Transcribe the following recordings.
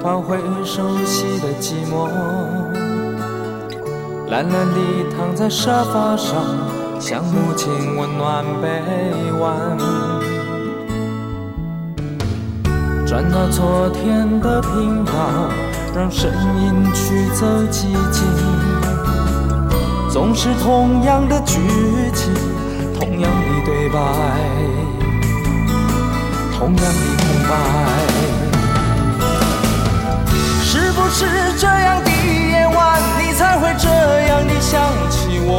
换回熟悉的寂寞。懒懒地躺在沙发上，像母亲温暖臂弯。转到昨天的频道，让声音驱走寂静。总是同样的剧情，同样的对白，同样的空白。是不是这样的夜晚，你才会这样的想起我？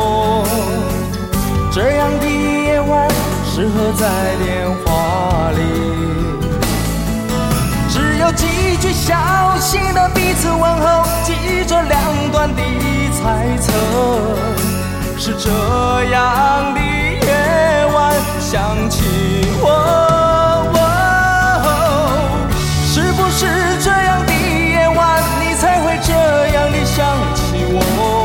这样的夜晚适合在电话里，只有几句小心的彼此问候，记着两端的猜测。是这样的夜晚想起我。是不是这样的夜晚，你才会这样的想起我？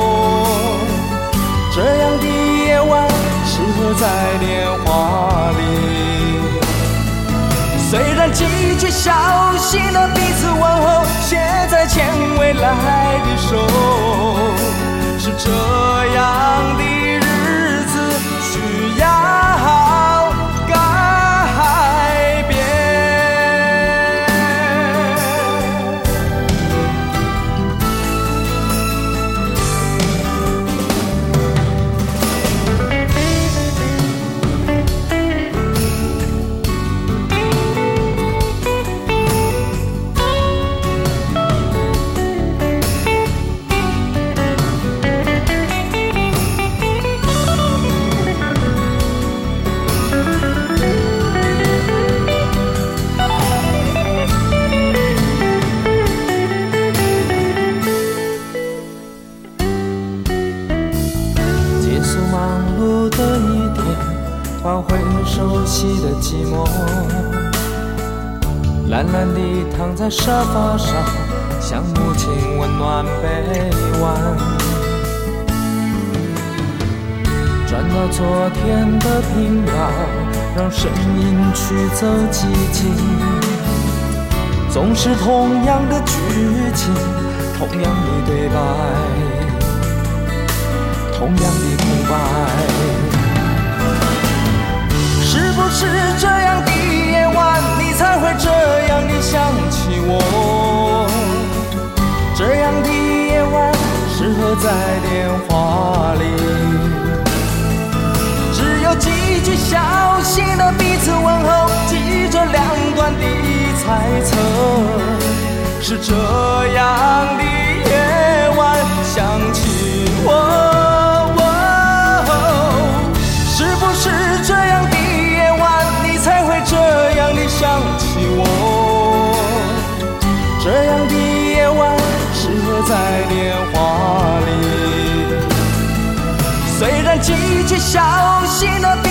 这样的夜晚适合在电话里，虽然几句小心的彼此问候，写在牵未来的手。是这样的日子需要改变。换回熟悉的寂寞，懒懒地躺在沙发上，像母亲温暖臂弯。转到昨天的频道，让声音驱走寂静。总是同样的剧情，同样的对白，同样的空白。是不是这样的夜晚，你才会这样的想起我？这样的夜晚适合在电话里，只有几句小心的彼此问候，记着两端的猜测。是这样的夜晚想起我。是不是这样的夜晚，你才会这样的想起我？这样的夜晚适合在电话里，虽然几句小心的